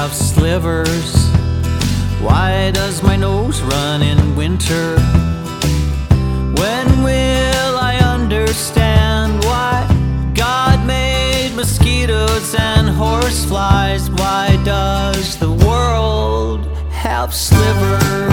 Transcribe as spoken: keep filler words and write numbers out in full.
have slivers? Why does my nose run in winter? When will I understand why God made mosquitoes and horseflies? Why does the world have slivers?